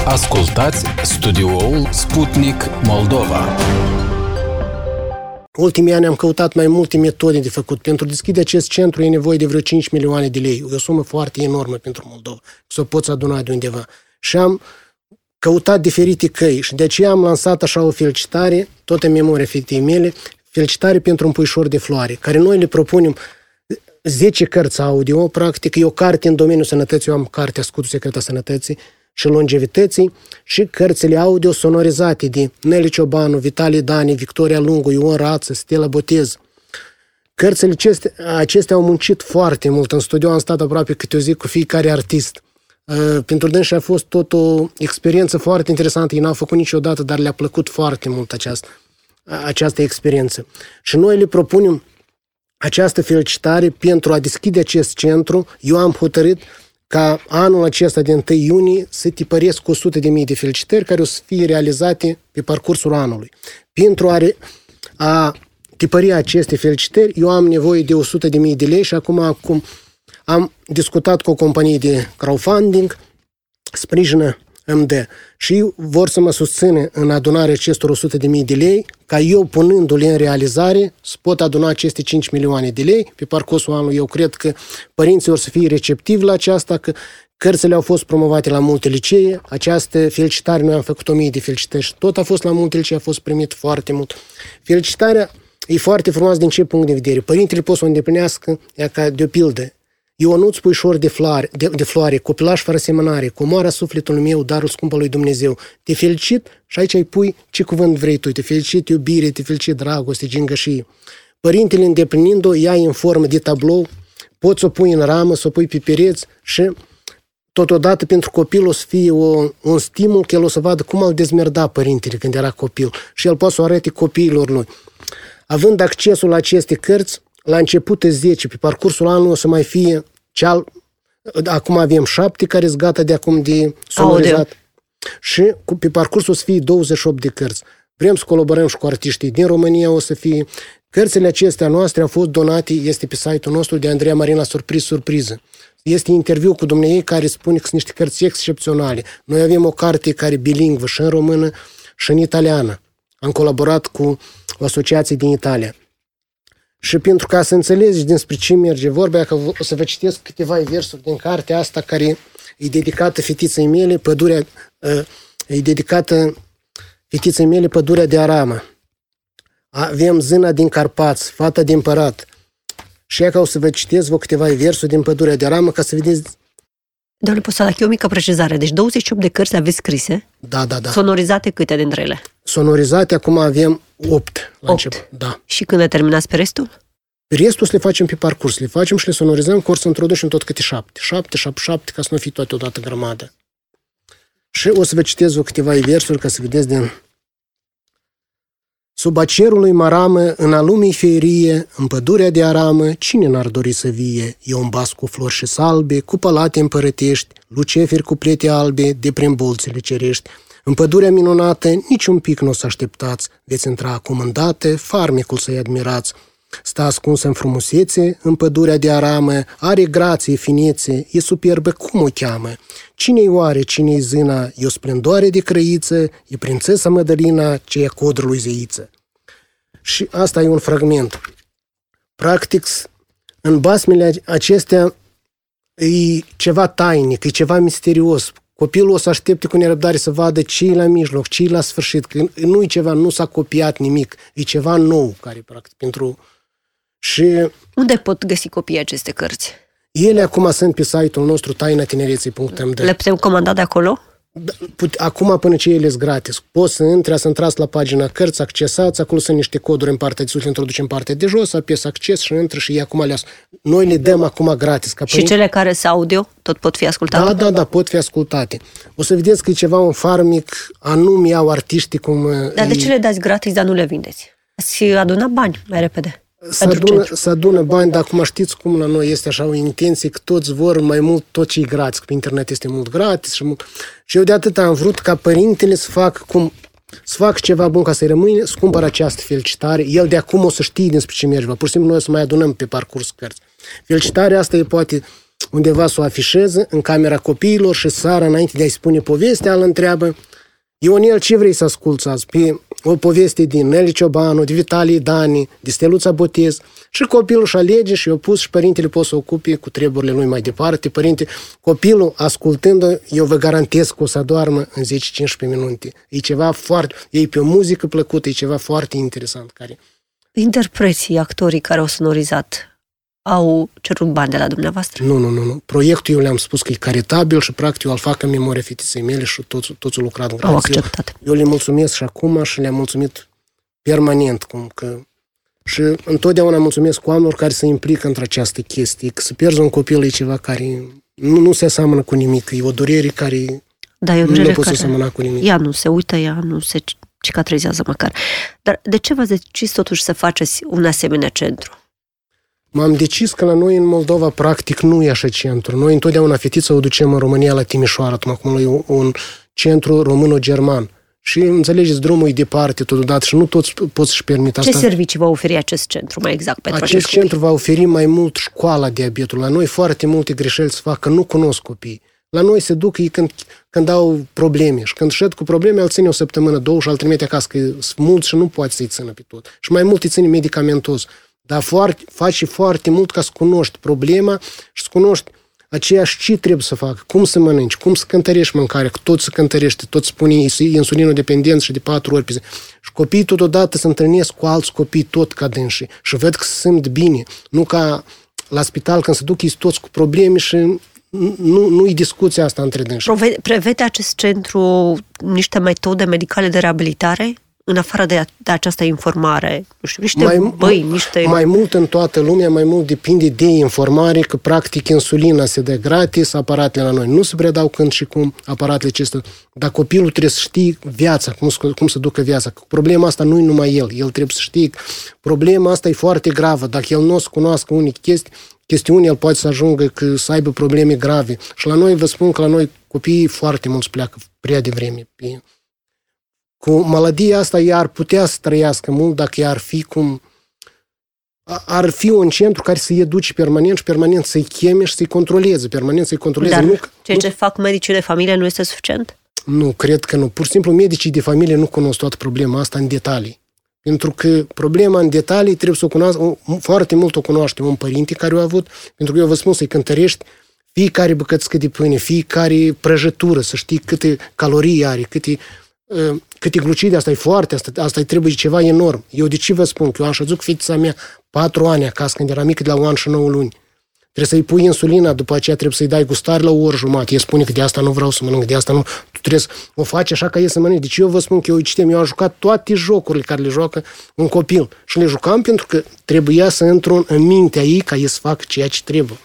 Ascultați studioul Sputnik Moldova. Ultimii ani am căutat mai multe metode de făcut. Pentru a deschide acest centru e nevoie de vreo 5 milioane de lei. O sumă foarte enormă pentru Moldova. Să o poți aduna de undeva. Și am căutat diferite căi. Și de aceea am lansat așa o felicitare, tot în memoria fetei mele, felicitare pentru un puișor de floare, care noi le propunem 10 cărți audio, practic, e o carte în domeniul sănătății, eu am cartea Scutul Secret a Sănătății și Longevității, și cărțile audio sonorizate de Neli Ciobanu, Vitalie Dani, Victoria Lungu, Ion Rață, Stella Botez. Cărțile acestea au muncit foarte mult. În studio am stat aproape câte o zi cu fiecare artist. Pentru dânsi a fost tot o experiență foarte interesantă. Ei n-au făcut niciodată, dar le-a plăcut foarte mult această experiență. Și noi le propunem această felicitare pentru a deschide acest centru. Eu am hotărât ca anul acesta de 1 iunie să tipăresc 100.000 de felicitări care o să fie realizate pe parcursul anului. Pentru a tipări aceste felicitări, eu am nevoie de 100.000 de lei și acum am discutat cu o companie de crowdfunding, Sprijină MD, și vor să mă susțină în adunarea acestor 100.000 de lei, ca eu, punându-le în realizare, să pot aduna aceste 5 milioane de lei pe parcursul anului. Eu cred că părinții or să fie receptivi la aceasta, că cărțile au fost promovate la multe licee, această felicitare, noi am făcut 1000 de felicitări și tot a fost la multe licee, a fost primit foarte mult. Felicitarea e foarte frumoasă din ce punct de vedere? Părintele pot să o îndeplinească, ca de o pildă. Ionuț, puișor de floare, copilaș fără semănare, comoara sufletului meu, darul scump al lui Dumnezeu. Te felicit și aici îi pui ce cuvânt vrei tu. Te felicit iubire, te felicit dragoste, gingășie. Părintele îndeplinind-o, ia în formă de tablou, poți să o pui în ramă, să o pui pe pereți și totodată pentru copil o să fie un stimul că el o să vadă cum au dezmerdat părintele când era copil și el poate să o arate copiilor lui. Având accesul la aceste cărți, la început 10, pe parcursul anului o să mai fie acum avem 7 care sunt gata de acum de sonorizat. Și pe parcursul o să fie 28 de cărți. Vrem să colaborăm și cu artiștii din România, o să fie. Cărțile acestea noastre au fost donate, este pe site-ul nostru de Andreea Marina Surpriză. Este interviu cu dumneavoastră care spune că sunt niște cărți excepționale. Noi avem o carte care e bilingvă și în română și în italiană. Am colaborat cu o asociație din Italia. Și pentru ca să înțelegi despre ce merge vorba, că o să vă citesc câteva versuri din cartea asta care e dedicată fetiței mele, Pădurea de Aramă. Avem Zâna din Carpați, Fata de Împărat. Și ea că o să vă citesc câteva versuri din Pădurea de Aramă ca să vedeți. Domnule Postalache, o mică precizare. Deci 28 de cărți aveți scrise? Da. Sonorizate câte dintre ele? Sonorizate acum avem 8 la început. Da. Și când le terminați pe restul? Pe restul să le facem pe parcurs. Le facem și le sonorizăm, că or să introducem tot câte 7, ca să nu fie toate odată grămadă. Și o să vă citesc câteva versuri ca să vedeți din... Sub acerului maramă, în a lumii ferie, în pădurea de aramă, cine n-ar dori să vie? E un bas cu flori și salbe, cu palate împărătești, luceferi cu plete albe, de prin bolțile cerești. În pădurea minunată, nici un pic nu o să așteptați, veți intra acum îndată, farmecul să-i admirați. Stă ascunsă în frumusețe, în pădurea de aramă, are grație, finețe, e superbă, cum o cheamă? Cine-i oare, cine-i Zâna? E o splendoare de crăiță, e prințesa Mădălina, ce e codrul lui Zeiță. Și asta e un fragment. Practic, în basmele acestea e ceva tainic, e ceva misterios. Copilul o să aștepte cu nerăbdare să vadă ce-i la mijloc, ce-i la sfârșit, că nu e ceva, nu s-a copiat nimic, e ceva nou care, practic, pentru... Și unde pot găsi copiii aceste cărți? Ele acum sunt pe site-ul nostru tainatinereței.md. Le putem comanda de acolo? Acum până ce ele sunt gratis. Poți să intrați la pagina cărți, accesați, acolo sunt niște coduri în partea de sus, le introduci în partea de jos, apesi acces și intră și acum le Noi le dăm acum gratis. Și cele care sunt audio, tot pot fi ascultate? Da, pot fi ascultate. O să vedeți că e ceva un farmic, anume au artiștii cum... Dar de ce le dați gratis, dar nu le vindeți? Ați aduna bani mai repede. Să adună bani, dar acum știți cum la noi este așa o intenție că toți vor mai mult tot ce e gratis, că pe internet este mult gratis și eu de atât am vrut ca părintele să fac ceva bun ca să-i rămâne, să cumpăr această felicitare, el de acum o să știe despre ce merge, pur și simplu noi o să mai adunăm pe parcurs cărți. Felicitarea asta e poate undeva să o afișeze în camera copiilor și seara, înainte de a-i spune povestea, îl întreabă: Ionel, ce vrei să asculți azi? Pe o poveste din Neli Ciobanu, de Vitalie Dani, de Steluța Botez. Și copilul își alege și i-a pus și părintele poate să ocupe cu treburile lui mai departe. Copilul, ascultând-o, eu vă garantez că o să doarmă în 10-15 minute. E ceva foarte... E pe o muzică plăcută, e ceva foarte interesant. Interpreții, actorii care au sonorizat, au cerut bani de la dumneavoastră? Nu. Proiectul eu le-am spus că e caritabil și practic eu îl fac în memoria fetiței mele și toți au lucrat grație. Au acceptat. Eu le mulțumesc și acum și le-am mulțumit permanent. Și întotdeauna mulțumesc oamenilor care se implică într această chestie. Că să pierzi un copil e ceva care nu se aseamănă cu nimic. E o durere care nu poți să semăna cu nimic. Ea nu se uită, ea nu se cicatrizează măcar. Dar de ce v-ați decis totuși să faceți un asemenea centru? M-am decis că la noi în Moldova practic nu e așa centru. Noi întotdeauna fetița o ducem în România la Timișoara, acum e un centru româno-german. Și înțelegeți, drumul e departe totodată și nu toți pot să-și permit asta. Ce servicii va oferi acest centru mai exact pentru acest centru va oferi mai mult școala diabetului. La noi foarte multe greșeli se fac că nu cunosc copiii. La noi se duc ei când au probleme și când șed cu probleme, îl ține o săptămână, două și îl trimite acasă, că sunt mulți și nu poate să-i țină pe tot. Și mai mult îi ține medicamentos. Dar faci foarte mult ca să cunoști problema și să cunoști aceeași ce trebuie să facă, cum să mănânci, cum să cântărești mâncarea, că tot se cântărește, tot spune insulinodependență și de 4 ori pe zi. Și copiii totodată se întâlnesc cu alți copii tot ca dânsii și văd că se simt bine. Nu ca la spital când se duc ei toți cu probleme și nu-i discuția asta între dânsii. Prevede acest centru niște metode medicale de reabilitare? În afară de această informare, nu știu, niște Mai mult în toată lumea, mai mult depinde de informare, că practic insulina se dă gratis, aparatele la noi nu se predau când și cum aparatele acestea, dar copilul trebuie să știe viața, cum să ducă viața. Problema asta nu e numai el trebuie să știe că problema asta e foarte gravă, dacă el nu o să cunoască unii chestiuni, el poate să ajungă să aibă probleme grave. Și la noi, vă spun că la noi copiii foarte mulți pleacă prea devreme. Cu maladia asta ea ar putea să trăiască mult dacă ea ar fi un centru care să-i educe permanent și permanent să-i cheme și să-i controleze. Dar ce fac medicii de familie nu este suficient? Nu, cred că nu. Pur și simplu medicii de familie nu cunosc toată problema asta în detalii. Pentru că problema în detalii trebuie să o cunoască, foarte mult o cunoaște un părinte care o a avut, pentru că eu vă spun să-i cântărești fiecare bucățică de pâine, fiecare prăjitură, să știi câte calorii are, câte glucide, asta trebuie ceva enorm. Eu de ce vă spun? Că eu am șăzut cu fetița mea 4 ani acasă, când era mică, de la 1 an și 9 luni. Trebuie să-i pui insulina, după aceea trebuie să-i dai gustare la o oră jumătate. El spune că de asta nu vreau să mănânc, de asta nu. Tu trebuie să o faci așa ca el să mănânc. Deci eu vă spun că eu am jucat toate jocurile care le joacă un copil. Și le jucam pentru că trebuia să intru în mintea ei ca ei să facă ceea ce trebuie.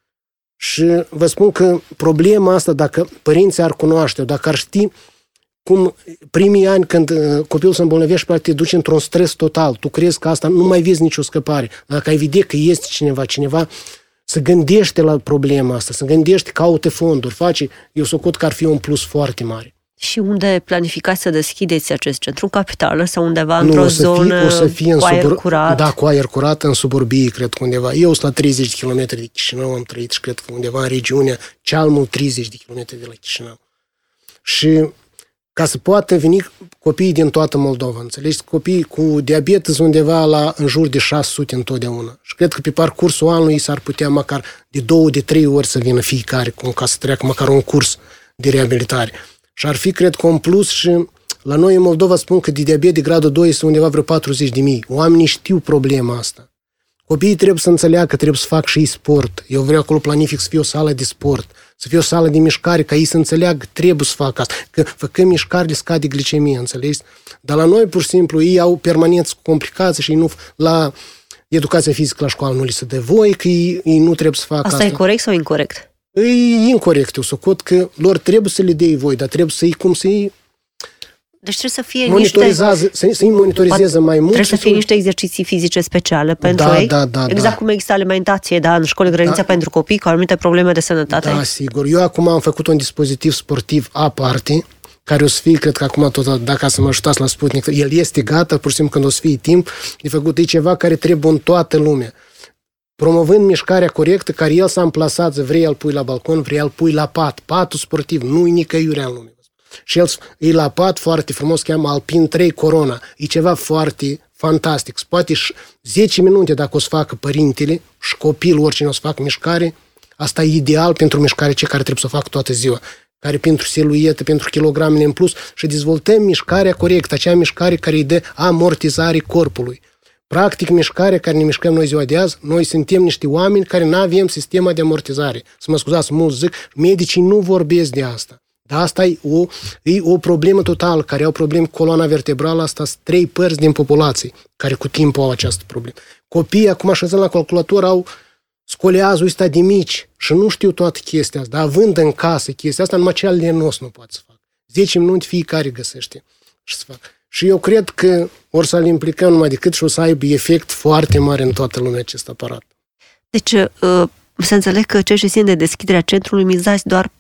Și vă spun că problema asta, dacă părinții ar cunoaște, dacă ar ști cum primii ani când copilul se îmbolnăvește, poate te duci într-un stres total. Tu crezi că asta nu mai vezi nicio scăpare. Dacă ai vedea că este cineva se gândește la problema asta, se gândește, caută fonduri, eu socot că ar fi un plus foarte mare. Și unde planificați să deschideți acest centru? În capitală sau undeva într-o zonă cu aer curat? Da, cu aer curat, în suburbii, cred că undeva. Eu sunt la 30 de kilometri de Chișinău, am trăit și cred că undeva în regiunea cel mult 30 de kilometri de la Chișinău. Și ca să poată veni copiii din toată Moldova, înțelegi? Copiii cu diabet sunt undeva în jur de 600 întotdeauna. Și cred că pe parcursul anului s-ar putea măcar de 2-3 ori să vină fiecare, ca să treacă măcar un curs de reabilitare. Și ar fi, cred că, un plus și la noi în Moldova spun că de diabet de gradul 2 sunt undeva vreo 40.000. Oamenii știu problema asta. Copiii trebuie să înțeleagă că trebuie să fac și ei sport. Eu vreau acolo planific să fie o sală de sport, să fie o sală de mișcare, ca ei să înțeleagă că trebuie să facă asta. Că făcând mișcare le scade glicemia, înțelegi? Dar la noi, pur și simplu, ei au permanent complicații și ei nu, la educația fizică la școală nu li se dă voie, că ei nu trebuie să facă asta. Asta e corect sau incorect? E incorect, eu socot că lor trebuie să le dea voie, dar trebuie să-i deci trebuie să fie să-i monitorizeze mai mult. Trebuie să fie niște exerciții fizice speciale pentru ei. Exact cum există alimentație, în școli, grădinița pentru copii cu anumite probleme de sănătate. Da, sigur. Eu acum am făcut un dispozitiv sportiv aparte, care o să fie, cred că acum tot, dacă să mă ajutați la Sputnik, el este gata, pur și simplu când o să fie timp de făcut. E ceva care trebuie în toată lumea. promovând mișcarea corectă, care el s-a amplasat, vrei îl pui la balcon, vrei îl pui la pat. Patul sportiv, nu-i nicăiurea în lume. Și el e la pat foarte frumos, cheamă Alpin 3 Corona. E ceva foarte fantastic. Poate 10 minute dacă o să facă părintele și copilul, oricine o să facă mișcare, asta e ideal pentru mișcare, cei care trebuie să o facă toată ziua. Care pentru siluetă, pentru kilogramele în plus și dezvoltăm mișcarea corectă, acea mișcare care îi dă amortizare corpului. Practic, mișcarea care ne mișcăm noi ziua de azi, noi suntem niște oameni care nu avem sistema de amortizare. Să mă scuzați, mulți zic, medicii nu vorbesc de asta. Dar asta e o problemă totală, care au probleme cu coloana vertebrală, asta sunt 3 părți din populație care cu timpul au această problemă. Copiii, acum așezând la calculator, au scoliazul ăsta de mici și nu știu toată chestia asta, dar având în casă chestia asta, numai cel lenos nu poate să facă. 10 minute fiecare găsește și să facă. Și eu cred că or să-l implicăm numai decât și o să aibă efect foarte mare în toată lumea acest aparat. Deci, să înțeleg că ce țin de deschiderea centrului mizați doar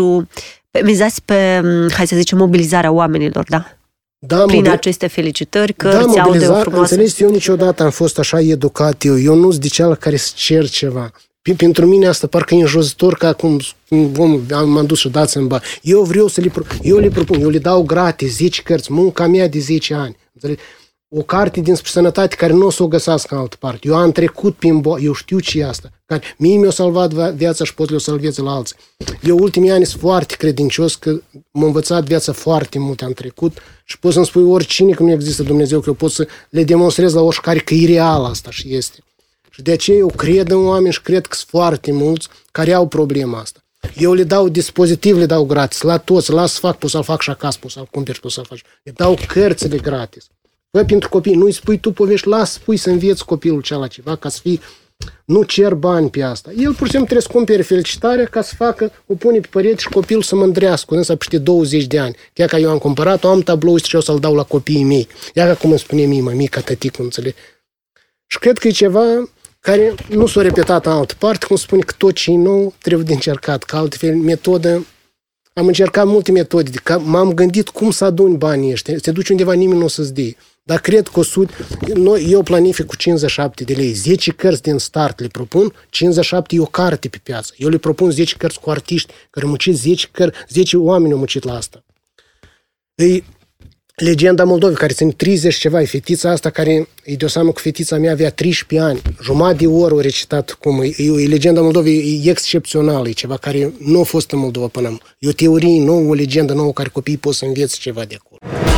mizați pe, hai să zicem, mobilizarea oamenilor, da? Da, prin aceste felicitări, cărți, audio frumoase. Înțelegeți, eu niciodată am fost așa educat, eu nu sunt de cea la care să cer ceva. Pentru mine asta parcă e înjositor, că acum m-am dus și dați-mi bani. Eu vreau să le propun, eu le dau gratis 10 cărți, munca mea de 10 ani. Înțelegi? O carte dinspre sănătate care nu o să o găsească în altă parte. Eu am trecut prin eu știu ce e asta. Care mie mi-a salvat viața și pot le-o salveze la alții. Eu ultimii ani sunt foarte credincios că m-am învățat viața foarte multe, am trecut și pot să-mi spui oricine că nu există Dumnezeu, că eu pot să le demonstrez la oricare că e real asta și este. Și de aceea eu cred în oameni și cred că sunt foarte mulți care au problema asta. Eu le dau dispozitiv, le dau gratis, la toți, las să fac, poți să-l fac și acasă, poți să-l cumperi, poți să-l faci. Le dau cărțile gratis. Bă, pentru copii, nu-i spui tu povești, spui să înveți copilul ceva, ca să fii, nu cer bani pe asta. El pur și simplu trebuie să cumpere felicitarea ca să facă, o pune pe părete și copilul să mândrească, însă peste 20 de ani. Chiar că eu am cumpărat-o, am tablou și eu să-l dau la copiii mei. Iar cum îmi spune mie, mămica, tăticul, înțelegi? Și cred că e ceva care nu s-a repetat în altă parte, cum spune că tot ce e nou trebuie de încercat, că altfel metodă. Am încercat multe metode, m-am gândit cum să aduni banii ăștia, te duci undeva, nimeni nu o să-ți dea. Dar cred că eu planific cu 57 de lei, 10 cărți din start le propun, 57 e o carte pe piață. Eu le propun 10 cărți cu artiști care au muncit 10 oameni au muncit la asta. E Legenda Moldovei, care ține 30 ceva, e fetița asta care, e de-o seamă că fetița mea avea 13 ani, jumătate de oră o recitat cum e. Legenda Moldovei e excepțională, e ceva care nu a fost în Moldova până acum. E o teorie nouă, o legendă nouă care copiii pot să învețe ceva de acolo.